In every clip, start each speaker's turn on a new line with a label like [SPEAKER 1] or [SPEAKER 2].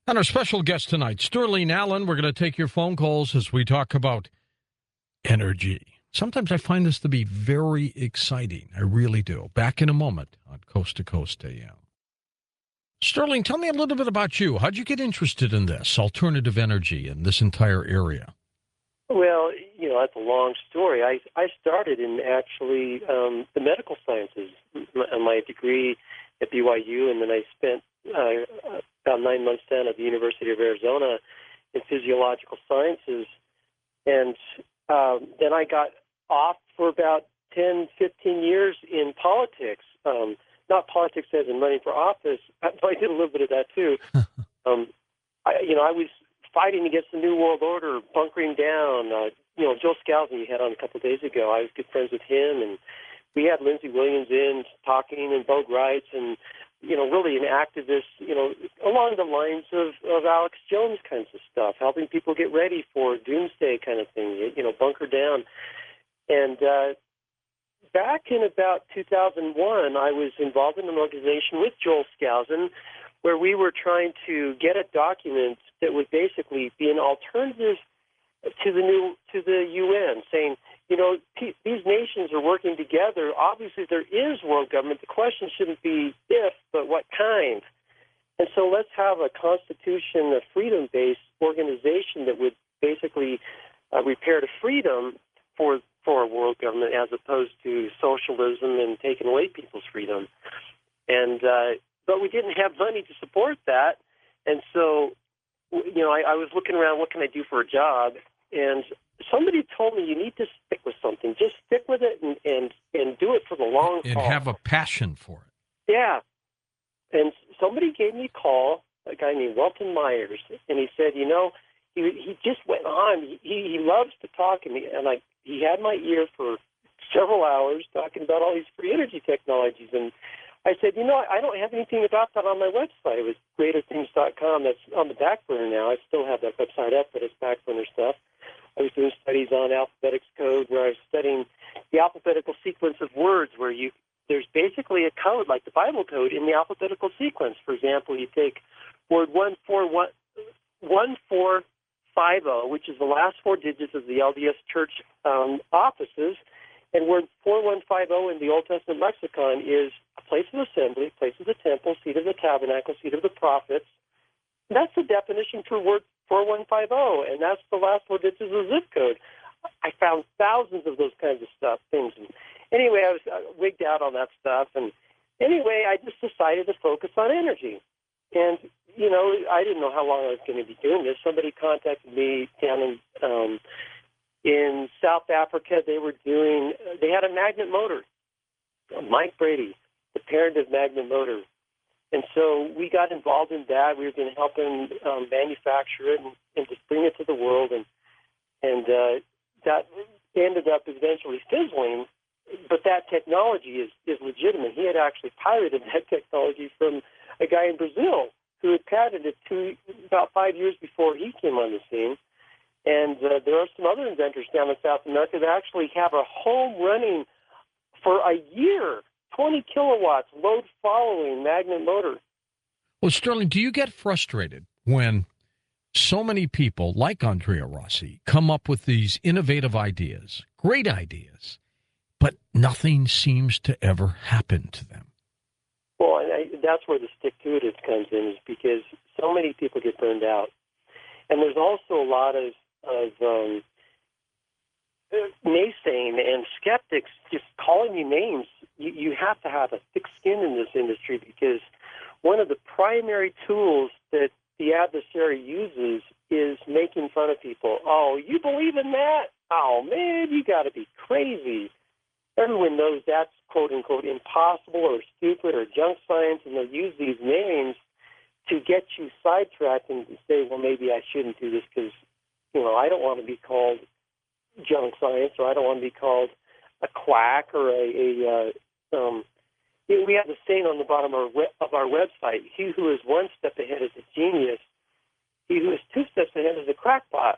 [SPEAKER 1] And our special guest tonight, Sterling Allen. We're going to take your phone calls as we talk about energy. Sometimes I find this to be very exciting. I really do. Back in a moment on Coast to Coast AM. Sterling, tell me a little bit about you. How'd you get interested in this alternative energy in this entire area?
[SPEAKER 2] Well, that's a long story. I started in actually the medical sciences, my degree at BYU, and then I spent about 9 months down at the University of Arizona in physiological sciences. And then I got off for about 10, 15 years in politics. Not politics as in running for office. I did a little bit of that too. I was fighting against the New World Order, bunkering down. Joe Scalzi you had on a couple of days ago. I was good friends with him, and we had Lindsey Williams in talking and Bo Gritz and, really an activist, along the lines of Alex Jones kinds of stuff, helping people get ready for doomsday kind of thing, bunker down. And back in about 2001, I was involved in an organization with Joel Skousen where we were trying to get a document that would basically be an alternative to the UN, saying, these nations are working together. Obviously, there is world government. The question shouldn't be if, but what kind. And so let's have a constitution, a freedom-based organization that would basically repair to freedom for a world government as opposed to socialism and taking away people's freedom. And but we didn't have money to support that. And so, I was looking around, what can I do for a job? And somebody told me you need to stick with something. Just stick with it and do it for the long haul.
[SPEAKER 1] And have a passion for it.
[SPEAKER 2] Yeah. And somebody gave me a call, a guy named Welton Myers, and he said, he just went on. He loves to talk, and he had my ear for several hours talking about all these free energy technologies. And I said, I don't have anything about that on my website. It was greaterthings.com. That's on the back burner now. I still have that website up, but it's back burner stuff. I was doing studies on alphabetics code where I was studying the alphabetical sequence of words where there's basically a code like the Bible code in the alphabetical sequence. For example, you take word 1450, which is the last four digits of the LDS Church offices, and word 4150 in the Old Testament lexicon is a place of assembly, place of the temple, seat of the tabernacle, seat of the prophets. And that's the definition for word 4150, and that's the last four digits of the zip code. I found thousands of those kinds of things. And anyway, I was wigged out on that stuff. And anyway, I just decided to focus on energy. And, I didn't know how long I was going to be doing this. Somebody contacted me down in South Africa. They had a magnet motor, Mike Brady, the parent of Magnet Motor. And so we got involved in that. We were going to help him manufacture it and just bring it to the world. And that ended up eventually fizzling. But that technology is legitimate. He had actually pirated that technology from a guy in Brazil who had patented it about 5 years before he came on the scene. And there are some other inventors down in South America that actually have a home running for a year, 20 kilowatts, load following magnet motor.
[SPEAKER 1] Well, Sterling, do you get frustrated when so many people like Andrea Rossi come up with these innovative ideas, great ideas, but nothing seems to ever happen to them?
[SPEAKER 2] Well, that's where the stick-to-it comes in, is because so many people get burned out. And there's also a lot of naysaying and skeptics just calling you names. You have to have a thick skin in this industry, because one of the primary tools that the adversary uses is making fun of people. Oh, you believe in that? Oh, man, you got to be crazy. Everyone knows that's quote-unquote impossible or stupid or junk science, and they'll use these names to get you sidetracked and say, well, maybe I shouldn't do this because, I don't want to be called junk science, or I don't want to be called a quack or we have the saying on the bottom of our website: he who is one step ahead is a genius. He who is two steps ahead is a crackpot.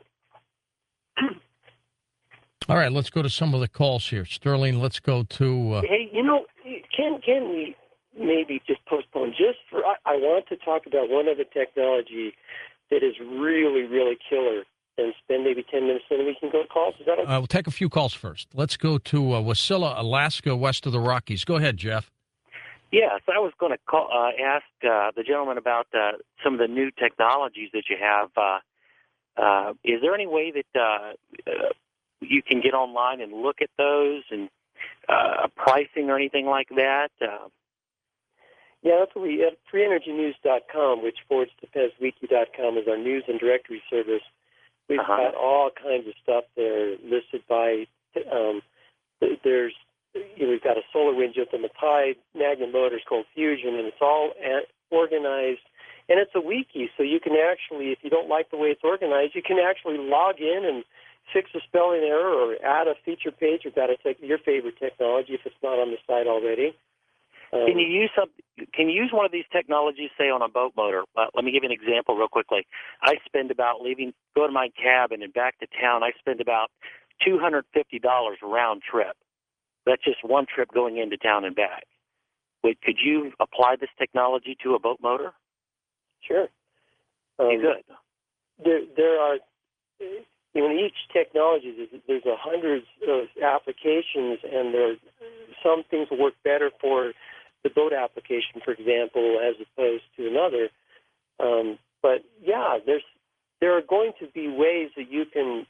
[SPEAKER 1] All right, let's go to some of the calls here. Sterling, let's go to...
[SPEAKER 2] Hey, can we maybe just postpone just for I want to talk about one other technology that is really, really killer and spend maybe 10 minutes, and then we can go to calls. Is that okay?
[SPEAKER 1] We'll take a few calls first. Let's go to Wasilla, Alaska, west of the Rockies. Go ahead, Jeff.
[SPEAKER 3] Yes, I was going to ask the gentleman about some of the new technologies that you have. Is there any way that you can get online and look at those and pricing or anything like that?
[SPEAKER 2] Yeah, that's what we at freeenergynews.com, which forwards to PezWiki.com is our news and directory service. We've got all kinds of stuff there listed by. There's we've got a solar wind just on the tide, magnet motors, cold fusion, and it's all organized. And it's a wiki, so you can actually, if you don't like the way it's organized, you can actually log in and fix a spelling error or add a feature page about your favorite technology if it's not on the site already.
[SPEAKER 3] Can you use Can you use one of these technologies, say, on a boat motor? Let me give you an example real quickly. I spend about go to my cabin and back to town. I spend about $250 round trip. That's just one trip going into town and back. Could you apply this technology to a boat motor?
[SPEAKER 2] Sure.
[SPEAKER 3] Good.
[SPEAKER 2] There are, each technology, there's hundreds of applications, and some things work better for the boat application, for example, as opposed to another. But yeah, there are going to be ways that you can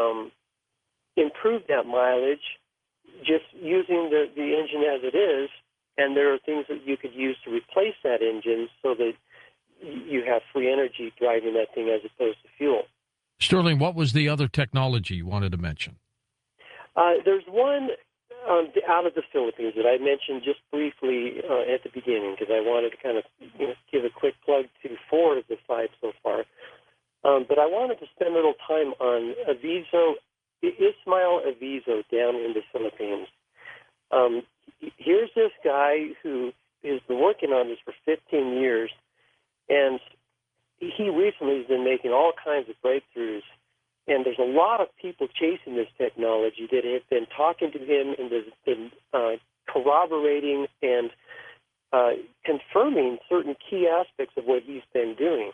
[SPEAKER 2] improve that mileage just using the engine as it is, and there are things that you could use to replace that engine so that you have free energy driving that thing as opposed to fuel.
[SPEAKER 1] Sterling, what was the other technology you wanted to mention?
[SPEAKER 2] There's one out of the Philippines that I mentioned just briefly at the beginning because I wanted to kind of give a quick plug to 4 of the 5 so far. But I wanted to spend a little time on Ismael Avizo down in the Philippines. Here's this guy who has been working on this for 15 years, and he recently has been making all kinds of breakthroughs. And there's a lot of people chasing this technology that have been talking to him and have been corroborating and confirming certain key aspects of what he's been doing.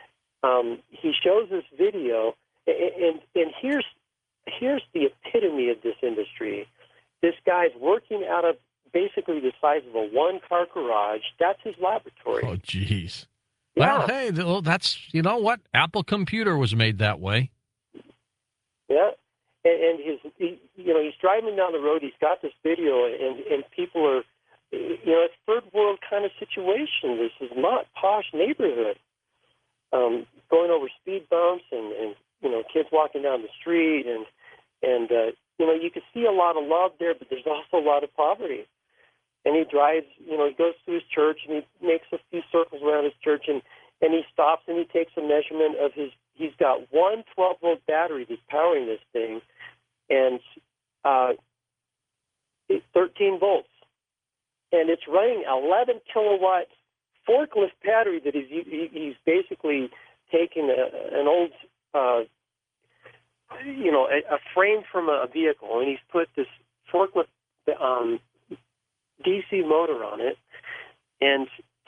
[SPEAKER 2] He shows this video, and here's the epitome of this industry. This guy's working out of basically the size of a one-car garage. That's his laboratory.
[SPEAKER 1] Oh, geez.
[SPEAKER 2] Yeah.
[SPEAKER 1] Well, hey, that's, you know what? Apple Computer was made that way.
[SPEAKER 2] Yeah, and he's driving down the road. He's got this video, and people are, it's third world kind of situation. This is not posh neighborhood. Going over speed bumps and kids walking down the street, and you can see a lot of love there, but there's also a lot of poverty. And he drives, he goes to his church, and he makes a few circles around his church, and he stops and he takes a measurement of he's got one 12-volt battery that's powering this thing, and 13 volts. And it's running 11 kilowatt forklift battery that he's basically taken an old, a frame from a vehicle, and he's put this forklift DC motor on it, and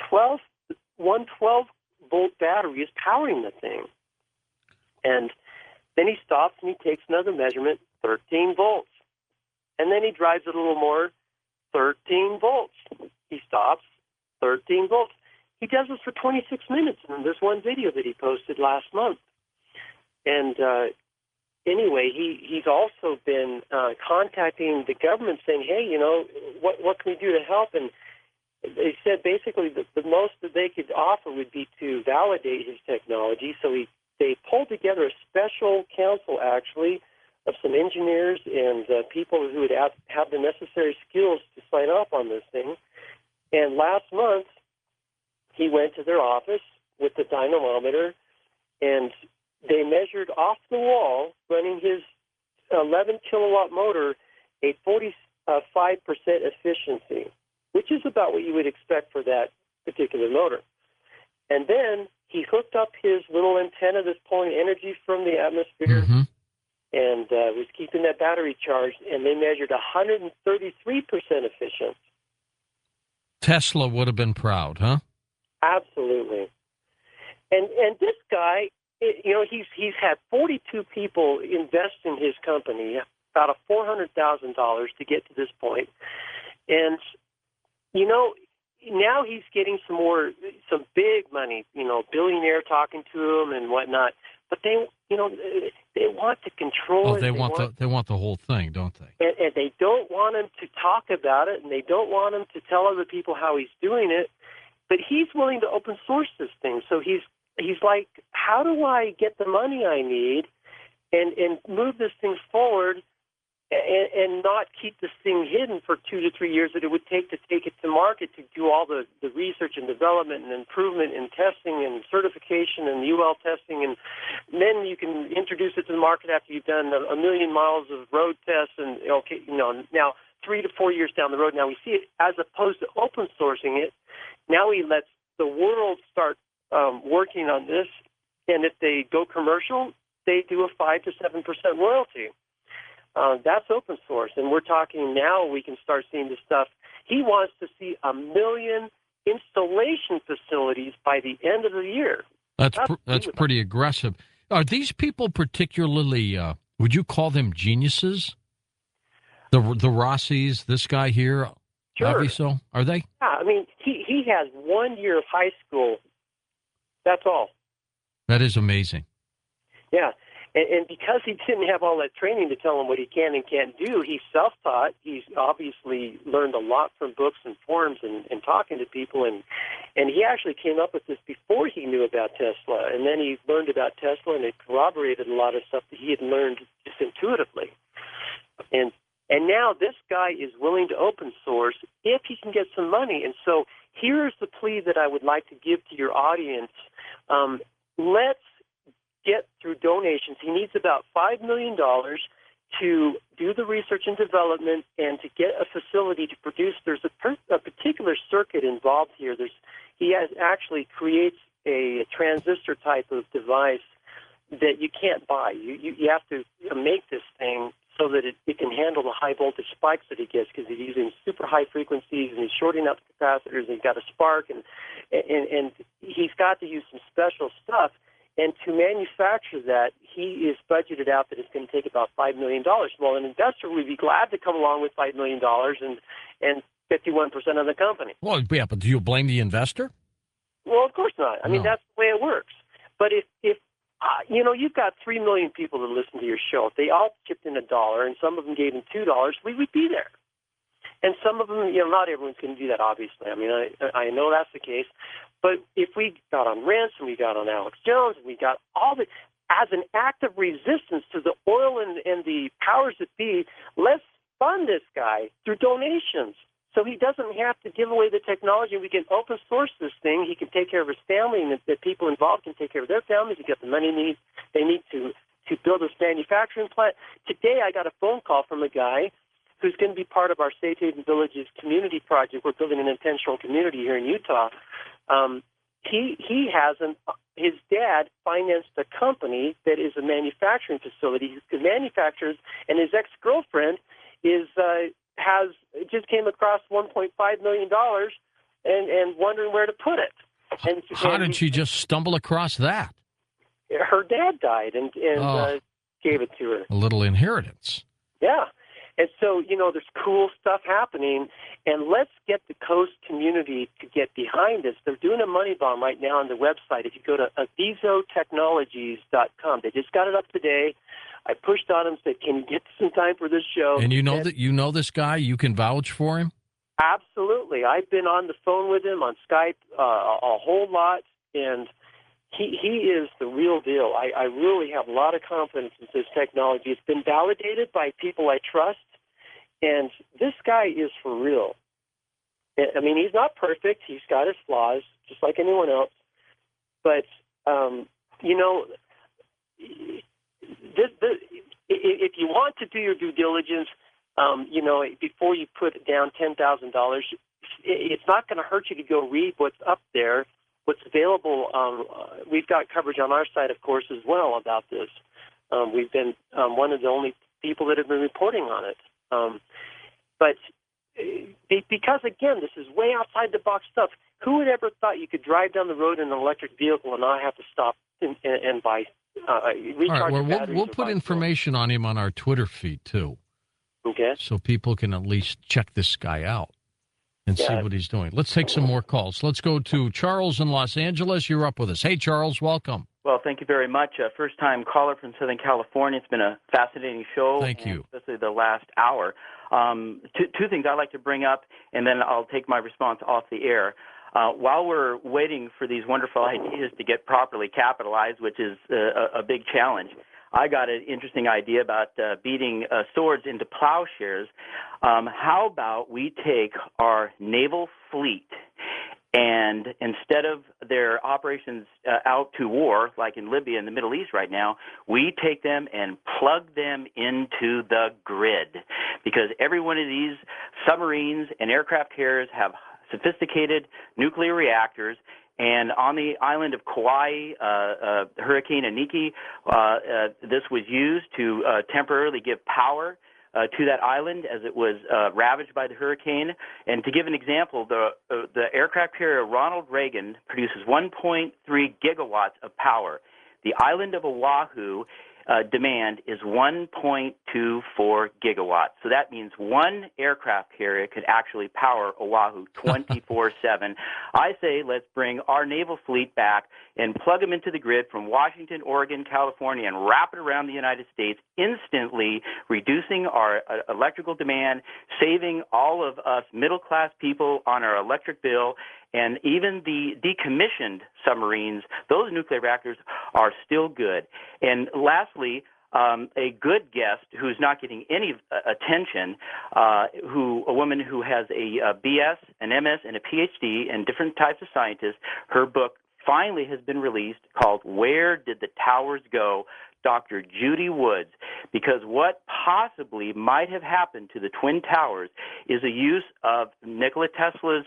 [SPEAKER 2] 12-volt battery is powering the thing. And then he stops and he takes another measurement, 13 volts. And then he drives it a little more, 13 volts. He stops, 13 volts. He does this for 26 minutes in this one video that he posted last month. And anyway, he's also been contacting the government saying, hey, what can we do to help? And they said basically the most that they could offer would be to validate his technology. So they pulled together a special council, actually, of some engineers and people who would have the necessary skills to sign up on this thing. And last month, he went to their office with the dynamometer, and they measured off the wall, running his 11-kilowatt motor, a 45% efficiency, which is about what you would expect for that particular motor. And then he hooked up his little antenna that's pulling energy from the atmosphere and was keeping that battery charged, and they measured 133% efficient.
[SPEAKER 1] Tesla would have been proud, huh?
[SPEAKER 2] Absolutely. And this guy, he's had 42 people invest in his company, about $400,000 to get to this point. And now he's getting some big money, billionaire talking to him and whatnot. But they want to control it.
[SPEAKER 1] They want the whole thing, don't they?
[SPEAKER 2] And they don't want him to talk about it, and they don't want him to tell other people how he's doing it. But he's willing to open source this thing. So he's like, how do I get the money I need and move this thing forward and not keep this thing hidden for 2 to 3 years that it would take to take it to market, to do all the research and development and improvement and testing and certification and UL testing, and then you can introduce it to the market after you've done a million miles of road tests and now 3 to 4 years down the road. Now we see it as opposed to open sourcing it. Now he lets the world start working on this, and if they go commercial, they do a 5 to 7% royalty. That's open source, and we're talking now we can start seeing this stuff. He wants to see 1 million installation facilities by the end of the year.
[SPEAKER 1] That's pretty aggressive. Are these people particularly, would you call them geniuses? The Rossis, this guy here,
[SPEAKER 2] Sure.
[SPEAKER 1] Aviso, are they?
[SPEAKER 2] Yeah, I mean, he has 1 year of high school. That's all.
[SPEAKER 1] That is amazing.
[SPEAKER 2] Yeah. And because he didn't have all that training to tell him what he can and can't do, he's self-taught. He's obviously learned a lot from books and forums and talking to people. And he actually came up with this before he knew about Tesla. And then he learned about Tesla, and it corroborated a lot of stuff that he had learned just intuitively. And now this guy is willing to open source if he can get some money. And so here's the plea that I would like to give to your audience. Let's get through donations. He needs about $5 million to do the research and development and to get a facility to produce. There's a particular circuit involved here. He actually creates a transistor type of device that you can't buy. You have to make this thing so that it can handle the high voltage spikes that he gets, because he's using super high frequencies and he's shorting out the capacitors and he's got a spark and he's got to use some special stuff. And to manufacture that, he is budgeted out that it's going to take about $5 million. Well, an investor would be glad to come along with $5 million and 51% of the company.
[SPEAKER 1] Well, yeah, but do you blame the investor?
[SPEAKER 2] Well, of course not. I mean, that's the way it works. But if you've got 3 million people that listen to your show, if they all chipped in $1 and some of them gave him $2, we would be there. And some of them, not everyone's going to do that, obviously. I mean, I know that's the case. But if we got on Rents and we got on Alex Jones and we got all the, as an act of resistance to the oil and the powers that be, let's fund this guy through donations. So he doesn't have to give away the technology. We can open source this thing. He can take care of his family, and the people involved can take care of their families. He get the money they need to build this manufacturing plant. Today I got a phone call from a guy who's going to be part of our Safe Haven Villages community project. We're building an intentional community here in Utah. He has his dad financed a company that is a manufacturing facility. He manufactures, and his ex-girlfriend just came across $1.5 million and wondering where to put it. And
[SPEAKER 1] how did she just stumble across that?
[SPEAKER 2] Her dad died and gave it to her.
[SPEAKER 1] A little inheritance.
[SPEAKER 2] Yeah. And so, there's cool stuff happening, and let's get the Coast community to get behind this. They're doing a money bomb right now on the website. If you go to avizotechnologies.com, they just got it up today. I pushed on him, said, can you get some time for this show?
[SPEAKER 1] And you know this guy? You can vouch for him?
[SPEAKER 2] Absolutely. I've been on the phone with him, on Skype, a whole lot, and he is the real deal. I really have a lot of confidence in this technology. It's been validated by people I trust, and this guy is for real. I mean, he's not perfect. He's got his flaws, just like anyone else. But, if you want to do your due diligence, before you put down $10,000, it's not going to hurt you to go read what's up there. What's available, we've got coverage on our site, of course, as well about this. We've been one of the only people that have been reporting on it. But because, again, this is way outside the box stuff, who would ever thought you could drive down the road in an electric vehicle and not have to stop and buy recharge
[SPEAKER 1] All right, well,
[SPEAKER 2] batteries?
[SPEAKER 1] we'll put information on him on our Twitter feed, too.
[SPEAKER 2] Okay.
[SPEAKER 1] So people can at least check this guy out and see what he's doing. Let's take some more calls. Let's go to Charles in Los Angeles. You're up with us. Hey, Charles, welcome.
[SPEAKER 4] Well, thank you very much. First-time caller from Southern California. It's been a fascinating show.
[SPEAKER 1] Thank you.
[SPEAKER 4] Especially the last hour. Two things I'd like to bring up, and then I'll take my response off the air. While we're waiting for these wonderful ideas to get properly capitalized, which is a big challenge, I got an interesting idea about beating swords into plowshares. How about we take our naval fleet and instead of their operations out to war, like in Libya and the Middle East right now, we take them and plug them into the grid. Because every one of these submarines and aircraft carriers have sophisticated nuclear reactors. And on the island of Kauai, Hurricane Iniki, this was used to temporarily give power to that island as it was ravaged by the hurricane. And to give an example, the aircraft carrier Ronald Reagan produces 1.3 gigawatts of power. The island of Oahu demand is 1.24 gigawatts. So that means one aircraft carrier could actually power Oahu 24/7. I say let's bring our naval fleet back and plug them into the grid from Washington, Oregon, California, and wrap it around the United States, instantly reducing our electrical demand, saving all of us middle-class people on our electric bill. And even the decommissioned submarines, those nuclear reactors are still good. And lastly, a good guest who's not getting any attention, a woman who has a BS, an MS, and a PhD in different types of scientists, her book finally has been released called Where Did the Towers Go? Dr. Judy Woods, because what possibly might have happened to the Twin Towers is a use of Nikola Tesla's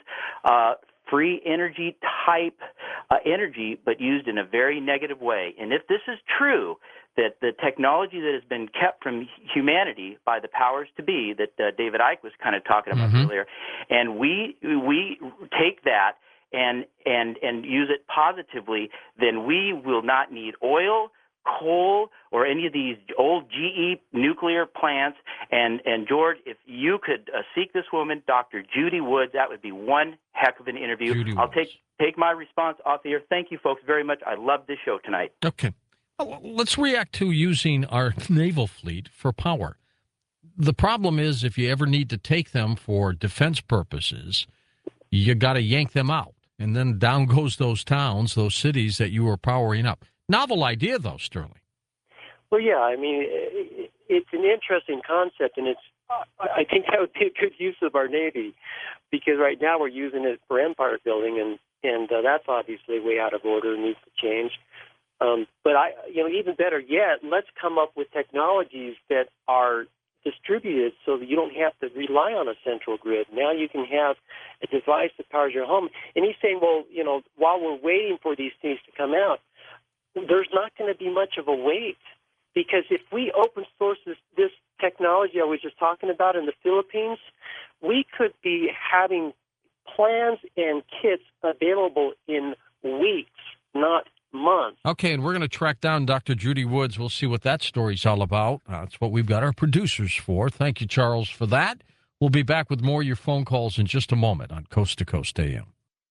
[SPEAKER 4] free energy type energy, but used in a very negative way. And if this is true, that the technology that has been kept from humanity by the powers to be, that David Icke was kind of talking about earlier, and we take that and use it positively, then we will not need oil, coal, or any of these old GE nuclear plants. And George, if you could seek this woman, Dr. Judy Woods, that would be one heck of an interview. I'll take my response off the air. Thank you, folks, very much. I love this show tonight.
[SPEAKER 1] Okay. Well, let's react to using our naval fleet for power. The problem is if you ever need to take them for defense purposes, you got to yank them out. And then down goes those towns, those cities that you were powering up. Novel idea, though, Sterling.
[SPEAKER 2] Well, yeah, I mean, it's an interesting concept, and I think that would be a good use of our Navy, because right now we're using it for empire building, and that's obviously way out of order and needs to change. But even better yet, let's come up with technologies that are distributed so that you don't have to rely on a central grid. Now you can have a device that powers your home. And he's saying, well, while we're waiting for these things to come out, there's not going to be much of a wait, because if we open source this technology I was just talking about in the Philippines, we could be having plans and kits available in weeks, not months.
[SPEAKER 1] Okay, and we're going to track down Dr. Judy Woods. We'll see what that story's all about. That's what we've got our producers for. Thank you, Charles, for that. We'll be back with more of your phone calls in just a moment on Coast to Coast AM.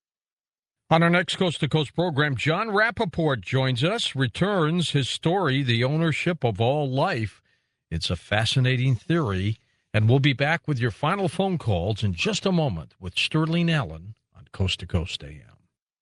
[SPEAKER 1] On our next Coast to Coast program, John Rappaport joins us, returns his story, The Ownership of All Life. It's a fascinating theory, and we'll be back with your final phone calls in just a moment with Sterling Allen on Coast to Coast AM.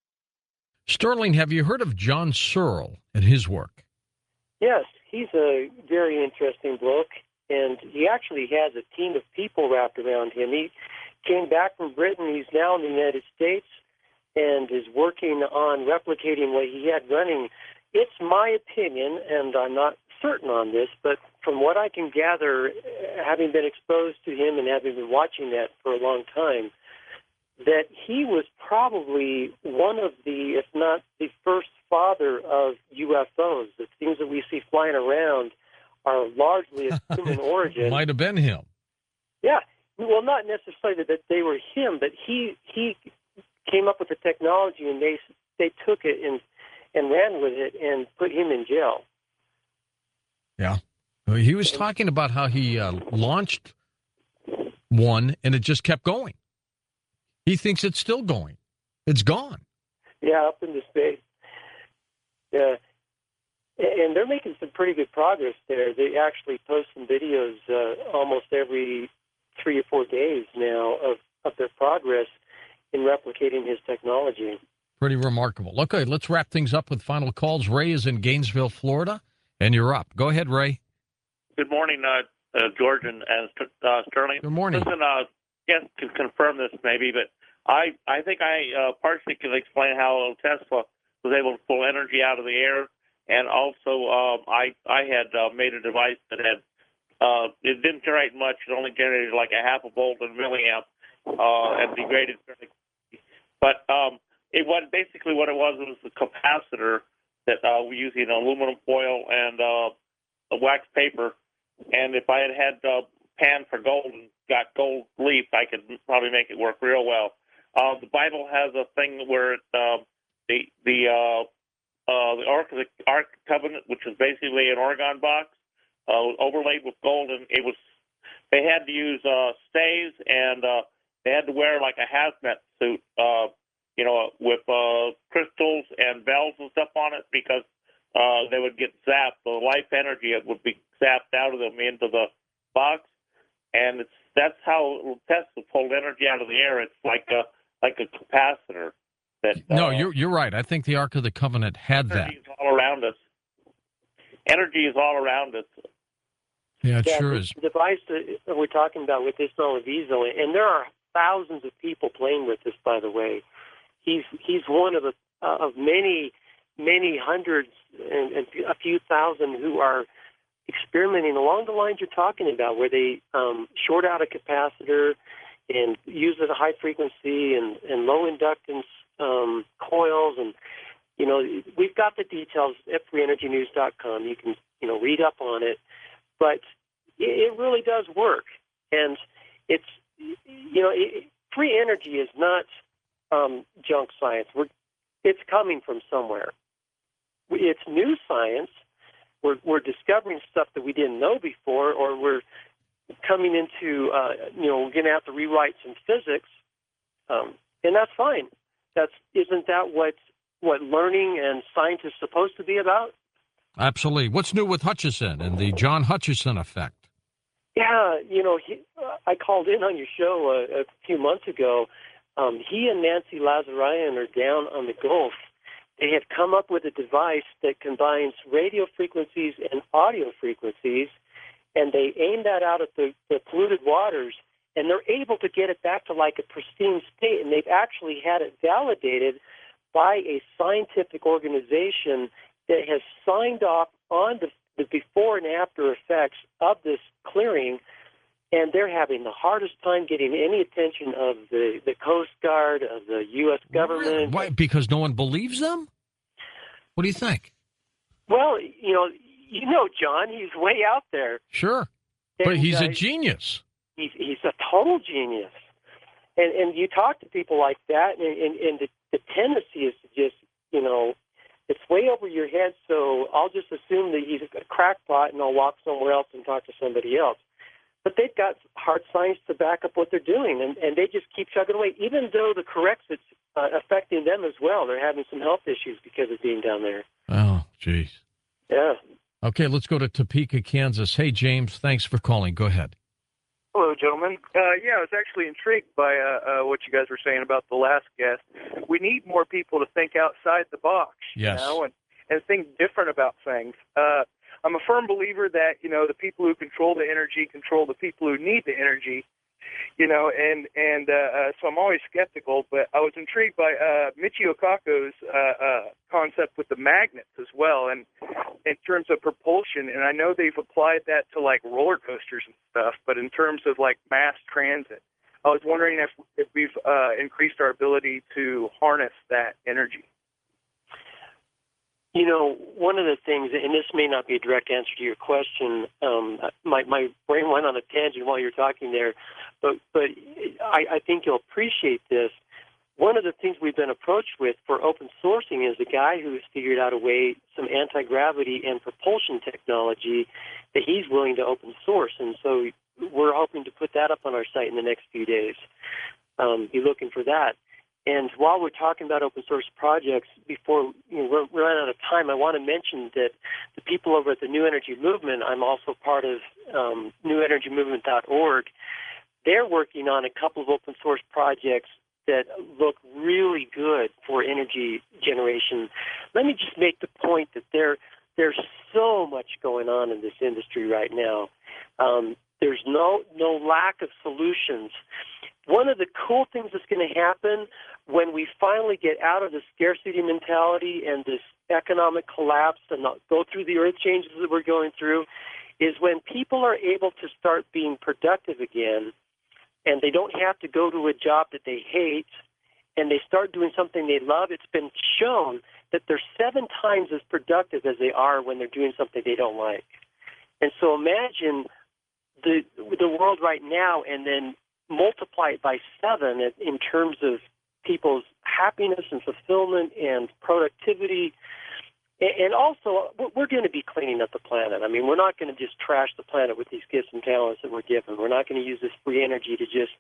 [SPEAKER 1] Sterling, have you heard of John Searle and his work?
[SPEAKER 2] Yes, he's a very interesting bloke, and he actually has a team of people wrapped around him. He came back from Britain. He's now in the United States and is working on replicating what he had running. It's my opinion, and I'm not certain on this, but from what I can gather, having been exposed to him and having been watching that for a long time, that he was probably one of the, if not the first father of UFOs. The things that we see flying around are largely of human origin.
[SPEAKER 1] Might have been him.
[SPEAKER 2] Yeah. Well, not necessarily that they were him, but he came up with the technology, and they took it and ran with it and put him in jail.
[SPEAKER 1] Yeah. He was talking about how he launched one and it just kept going. He thinks it's still going. It's gone.
[SPEAKER 2] Yeah, up into space. Yeah. And they're making some pretty good progress there. They actually post some videos almost every 3 or 4 days now of their progress in replicating his technology.
[SPEAKER 1] Pretty remarkable. Okay, let's wrap things up with final calls. Ray is in Gainesville, Florida, and you're up. Go ahead, Ray.
[SPEAKER 5] Good morning, George and Sterling.
[SPEAKER 1] Good morning.
[SPEAKER 5] Listen, yes, to confirm this maybe, but I think I partially can explain how Tesla was able to pull energy out of the air, and also I had made a device that had it didn't generate much. It only generated like a half a volt and milliamp and degraded fairly quickly. But it was basically what it was the capacitor that we use in aluminum foil and a wax paper. And if I had pan for gold and got gold leaf, I could probably make it work real well. The Bible has a thing where the Ark of the Covenant, which is basically an organ box, overlaid with gold, and they had to use staves, and they had to wear like a hazmat suit, with crystals and bells and stuff on it, because they would get zapped. The life energy would be zapped out of them into the box, and that's how Tesla pulled energy out of the air. It's like a capacitor.
[SPEAKER 1] No, you're right. I think the Ark of the Covenant had that.
[SPEAKER 5] Energy is all around us. Energy is all around us.
[SPEAKER 1] Yeah, it sure is.
[SPEAKER 2] The device that we're talking about with this Viso, and there are thousands of people playing with this, by the way. He's one of many hundreds and a few thousand who are experimenting along the lines you're talking about, where they short out a capacitor and use it at a high frequency and low inductance coils. And, we've got the details at freeenergynews.com. You can, read up on it. But it really does work. And it's, free energy is not junk science. It's coming from somewhere. It's new science. We're discovering stuff that we didn't know before, or we're coming into, we're going to have to rewrite some physics, and that's fine. Isn't that what learning and science is supposed to be about?
[SPEAKER 1] Absolutely. What's new with Hutchison and the John Hutchison effect?
[SPEAKER 2] Yeah, I called in on your show a few months ago. He and Nancy Lazarian are down on the Gulf. They have come up with a device that combines radio frequencies and audio frequencies, and they aim that out at the polluted waters, and they're able to get it back to like a pristine state, and they've actually had it validated by a scientific organization that has signed off on the before and after effects of this clearing, and they're having the hardest time getting any attention of the Coast Guard, of the U.S. government.
[SPEAKER 1] Why? Because no one believes them? What do you think?
[SPEAKER 2] Well, John, he's way out there.
[SPEAKER 1] Sure. But he's a genius.
[SPEAKER 2] He's a total genius. And you talk to people like that, and the tendency is to just, it's way over your head, so I'll just assume that he's a crackpot and I'll walk somewhere else and talk to somebody else. But they've got hard science to back up what they're doing, and they just keep chugging away, even though the corrects it's affecting them as well. They're having some health issues because of being down there.
[SPEAKER 1] Oh, geez.
[SPEAKER 2] Yeah.
[SPEAKER 1] Okay, let's go to Topeka, Kansas. Hey, James, thanks for calling. Go ahead.
[SPEAKER 6] Hello, gentlemen. I was actually intrigued by what you guys were saying about the last guest. We need more people to think outside the box,
[SPEAKER 1] yes,
[SPEAKER 6] and think different about things. I'm a firm believer that, the people who control the energy control the people who need the energy, and so I'm always skeptical, but I was intrigued by Michio Kaku's concept with the magnets as well, and in terms of propulsion, and I know they've applied that to like roller coasters and stuff, but in terms of like mass transit, I was wondering if we've increased our ability to harness that energy.
[SPEAKER 2] One of the things, and this may not be a direct answer to your question, my brain went on a tangent while you're talking there, but I think you'll appreciate this. one of the things we've been approached with for open sourcing is a guy who has figured out a way, some anti-gravity and propulsion technology that he's willing to open source. And so we're hoping to put that up on our site in the next few days. Be looking for that. And while we're talking about open source projects, before we're running out of time, I want to mention that the people over at the New Energy Movement, I'm also part of newenergymovement.org, they're working on a couple of open source projects that look really good for energy generation. Let me just make the point that there's so much going on in this industry right now. There's no lack of solutions. One of the cool things that's going to happen when we finally get out of the scarcity mentality and this economic collapse and not go through the earth changes that we're going through is when people are able to start being productive again, and they don't have to go to a job that they hate, and they start doing something they love. It's been shown that they're 7 times as productive as they are when they're doing something they don't like. And so imagine the world right now and then multiply it by 7 in terms of people's happiness and fulfillment and productivity. And also, we're going to be cleaning up the planet. I mean, we're not going to just trash the planet with these gifts and talents that we're given. We're not going to use this free energy to just,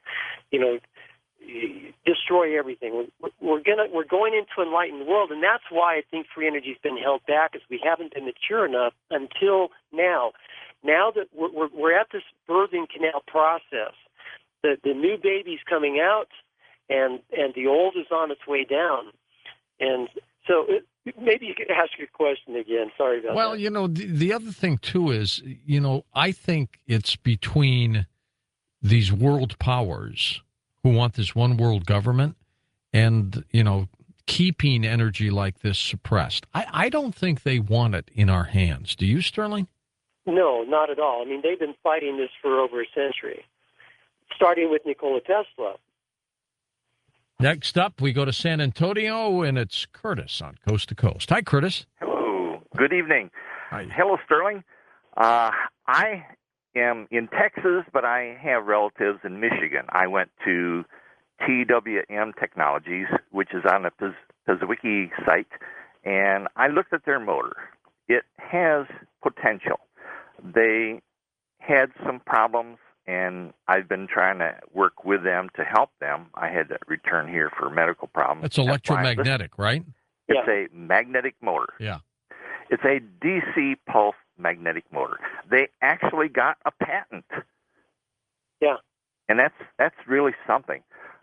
[SPEAKER 2] destroy everything. We're going into an enlightened world, and that's why I think free energy has been held back, is we haven't been mature enough until now. Now that we're at this birthing canal process, the new baby's coming out, and the old is on its way down, and so maybe you could ask your question again. Sorry about that.
[SPEAKER 1] Well, the other thing, too, is, I think it's between these world powers who want this one world government and, keeping energy like this suppressed. I don't think they want it in our hands. Do you, Sterling?
[SPEAKER 2] No, not at all. I mean, they've been fighting this for over a century, starting with Nikola Tesla.
[SPEAKER 1] Next up, we go to San Antonio, and it's Curtis on Coast to Coast. Hi, Curtis.
[SPEAKER 7] Hello. Good evening.
[SPEAKER 1] Hi.
[SPEAKER 7] Hello, Sterling. I am in Texas, but I have relatives in Michigan. I went to TWM Technologies, which is on the Pizwiki site, and I looked at their motor. It has potential. They had some problems, and I've been trying to work with them to help them. I had to return here for medical problems.
[SPEAKER 1] It's electromagnetic, right?
[SPEAKER 7] It's a magnetic motor.
[SPEAKER 1] Yeah.
[SPEAKER 7] It's a DC pulse magnetic motor. They actually got a patent.
[SPEAKER 2] Yeah.
[SPEAKER 7] And that's really something.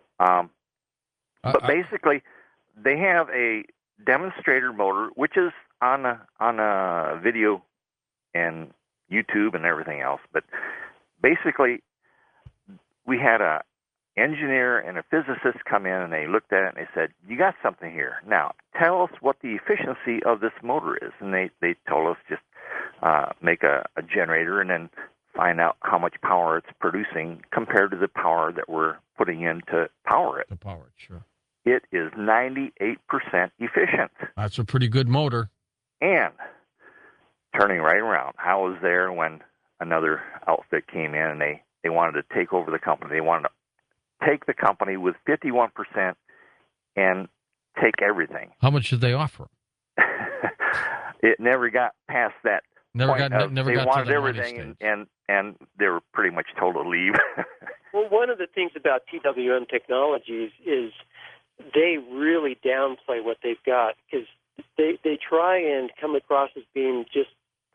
[SPEAKER 7] But basically, they have a demonstrator motor, which is on a video and YouTube and everything else. But basically, we had a engineer and a physicist come in, and they looked at it, and they said, you got something here. Now, tell us what the efficiency of this motor is. And they told us just make a generator and then find out how much power it's producing compared to the power that we're putting in to power it.
[SPEAKER 1] To power it, sure.
[SPEAKER 7] It is 98% efficient.
[SPEAKER 1] That's a pretty good motor.
[SPEAKER 7] And turning right around, I was there when another outfit came in, and they wanted to take over the company. They wanted to take the company with 51% and take everything.
[SPEAKER 1] How much did they offer?
[SPEAKER 7] It never got past that.
[SPEAKER 1] They
[SPEAKER 7] wanted
[SPEAKER 1] to the
[SPEAKER 7] everything, and they were pretty much told to leave.
[SPEAKER 2] Well, one of the things about TWM Technologies is they really downplay what they've got, because they try and come across as being just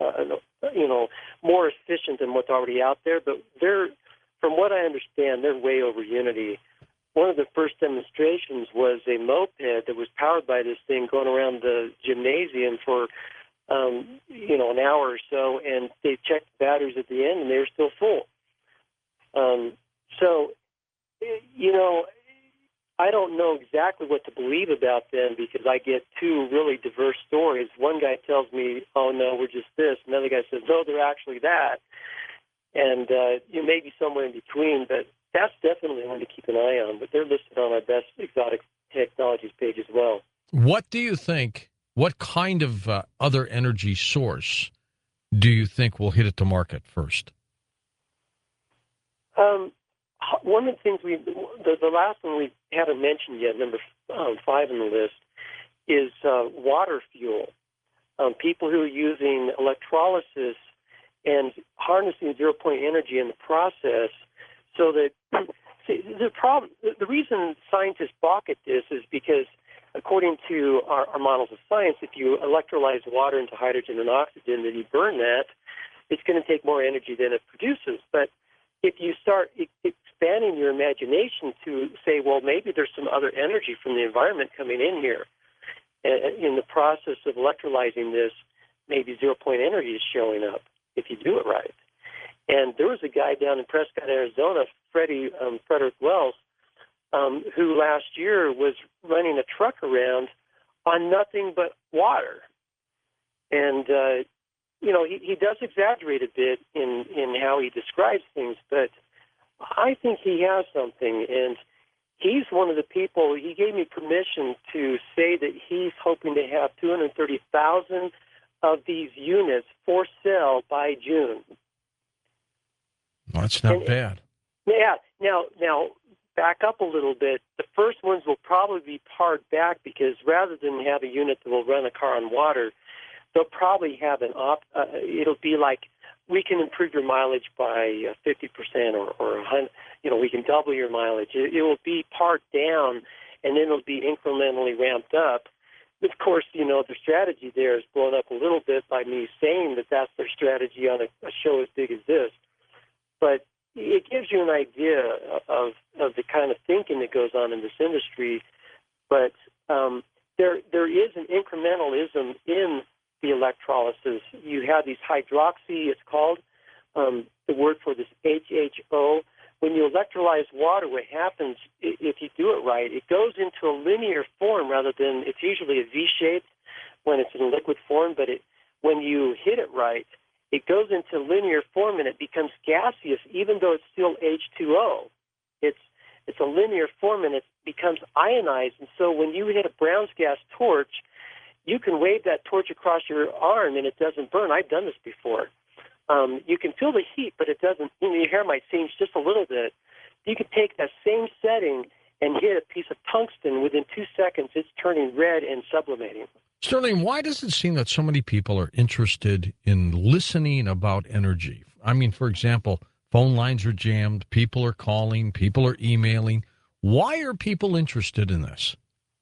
[SPEAKER 2] more efficient than what's already out there. But from what I understand, they're way over Unity. One of the first demonstrations was a moped that was powered by this thing going around the gymnasium for an hour or so, and they checked the batteries at the end, and they were still full. I don't know exactly what to believe about them, because I get 2 really diverse stories. One guy tells me, oh, no, we're just this. Another guy says, no, they're actually that. And you may be somewhere in between, but that's definitely one to keep an eye on. But they're listed on our Best Exotic Technologies page as well.
[SPEAKER 1] What do you think, what kind of other energy source do you think will hit it to market first?
[SPEAKER 2] one of the things the last one we haven't mentioned yet, number 5 on the list, is water fuel. People who are using electrolysis and harnessing zero-point energy in the process, so that the reason scientists balk at this is because, according to our models of science, if you electrolyze water into hydrogen and oxygen, then you burn that, it's going to take more energy than it produces. But if you start expanding your imagination to say, well, maybe there's some other energy from the environment coming in here, in the process of electrolyzing this, maybe zero-point energy is showing up if you do it right. And there was a guy down in Prescott, Arizona, Frederick Wells, who last year was running a truck around on nothing but water. And, he does exaggerate a bit in how he describes things, but I think he has something. And he's one of the people, he gave me permission to say that he's hoping to have 230,000 of these units for sale by June.
[SPEAKER 1] Well, that's not bad.
[SPEAKER 2] Yeah. Now, back up a little bit. The first ones will probably be pared back because rather than have a unit that will run a car on water, they'll probably have it'll be like, we can improve your mileage by 50% or 100, we can double your mileage. It will be pared down, and then it'll be incrementally ramped up. Of course, the strategy there is blown up a little bit by me saying that that's their strategy on a show as big as this. But it gives you an idea of the kind of thinking that goes on in this industry. But there is an incrementalism in the electrolysis. You have these hydroxy, it's called, the word for this HHO. When you electrolyze water, what happens, if you do it right, it goes into a linear form rather than, it's usually a V-shape when it's in liquid form, but when you hit it right, it goes into linear form and it becomes gaseous even though it's still H2O. It's a linear form and it becomes ionized. And so when you hit a Brown's gas torch, you can wave that torch across your arm and it doesn't burn. I've done this before. You can feel the heat, but it doesn't. Your hair might singe just a little bit. You could take that same setting and hit a piece of tungsten. Within 2 seconds, it's turning red and sublimating.
[SPEAKER 1] Sterling, why does it seem that so many people are interested in listening about energy? I mean, for example, phone lines are jammed, people are calling, people are emailing. Why are people interested in this?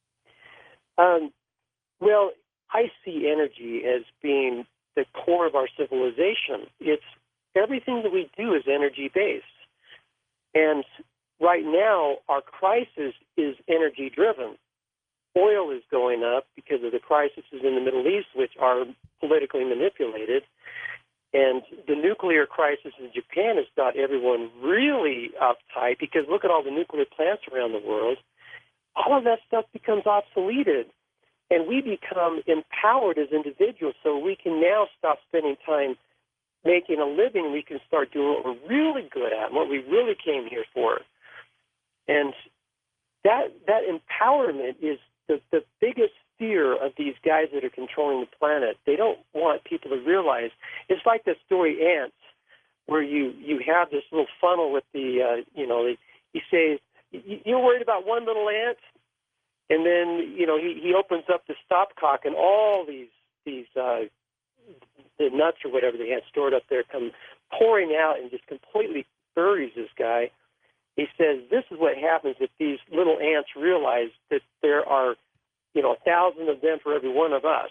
[SPEAKER 2] Well, I see energy as being the core of our civilization. It's everything that we do is energy-based. And right now, our crisis is energy-driven. Oil is going up because of the crises in the Middle East, which are politically manipulated. And the nuclear crisis in Japan has got everyone really uptight because look at all the nuclear plants around the world. All of that stuff becomes obsoleted. And we become empowered as individuals, so we can now stop spending time making a living. We can start doing what we're really good at and what we really came here for. And that empowerment is the biggest fear of these guys that are controlling the planet. They don't want people to realize. It's like the story Ants, where you have this little funnel with the, you say, you're worried about one little ant? And then, he opens up the stopcock and all these the nuts or whatever they had stored up there come pouring out and just completely buries this guy. He says, this is what happens if these little ants realize that there are, 1,000 of them for every one of us.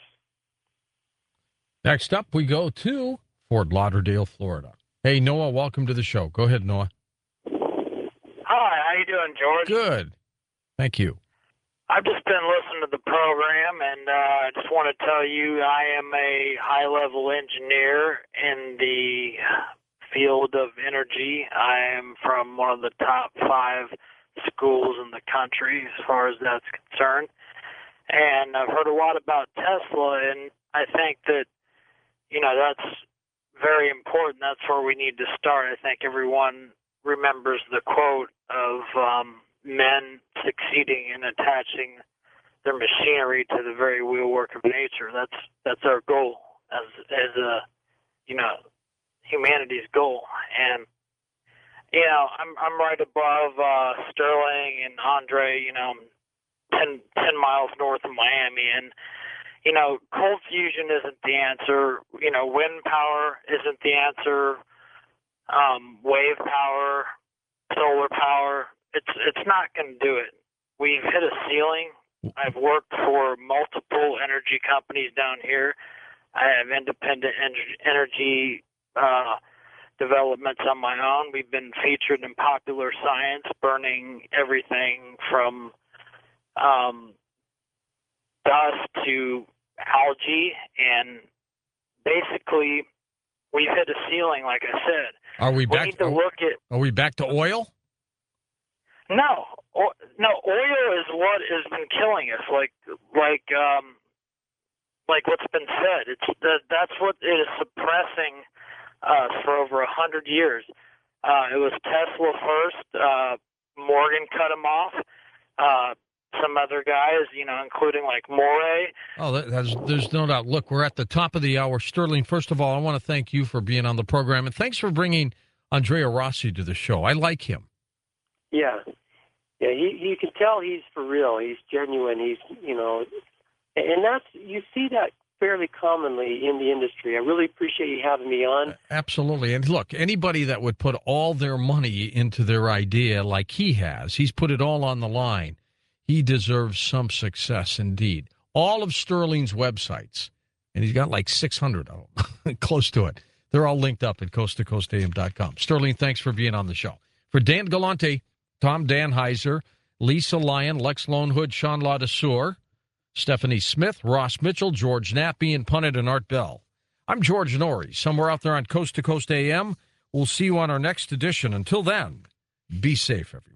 [SPEAKER 1] Next up, we go to Fort Lauderdale, Florida. Hey, Noah, welcome to the show. Go ahead, Noah.
[SPEAKER 8] Hi, how you doing, George?
[SPEAKER 1] Good. Thank you.
[SPEAKER 8] I've just been listening to the program, and I just want to tell you I am a high-level engineer in the field of energy. I am from one of the top 5 schools in the country as far as that's concerned. And I've heard a lot about Tesla, and I think that, that's very important. That's where we need to start. I think everyone remembers the quote of men succeeding in attaching their machinery to the very wheelwork of nature. That's our goal as humanity's goal. And you know, I'm right above Sterling and Andre, you know, 10 miles north of Miami, and you know, cold fusion isn't the answer. You know, wind power isn't the answer. Wave power, solar power, it's not going to do it. We've hit a ceiling. I've worked for multiple energy companies down here. I have independent energy developments on my own. We've been featured in Popular Science, burning everything from dust to algae, and basically we've hit a ceiling, like I said.
[SPEAKER 1] Are we back?
[SPEAKER 8] Need to look at.
[SPEAKER 1] Are we back to oil?
[SPEAKER 8] No, oil is what has been killing us. Like what's been said. That's what is suppressing us for over 100 years. It was Tesla first. Morgan cut him off. Some other guys, you know, including like Moray.
[SPEAKER 1] Oh, there's no doubt. Look, we're at the top of the hour. Sterling, first of all, I want to thank you for being on the program, and thanks for bringing Andrea Rossi to the show. I like him.
[SPEAKER 2] Yeah. You can tell he's for real. He's genuine. He's, you know, and you see that fairly commonly in the industry. I really appreciate you having me on.
[SPEAKER 1] Absolutely. And look, anybody that would put all their money into their idea like he has, he's put it all on the line. He deserves some success indeed. All of Sterling's websites, and he's got like 600 of them, close to it. They're all linked up at coasttocoastam.com. Sterling, thanks for being on the show. For Dan Galante, Tom Danheiser, Lisa Lyon, Lex Lonehood, Sean Ladesseur, Stephanie Smith, Ross Mitchell, George Knapp, Ian Punnett, and Art Bell. I'm George Norrie, somewhere out there on Coast to Coast AM. We'll see you on our next edition. Until then, be safe, everyone.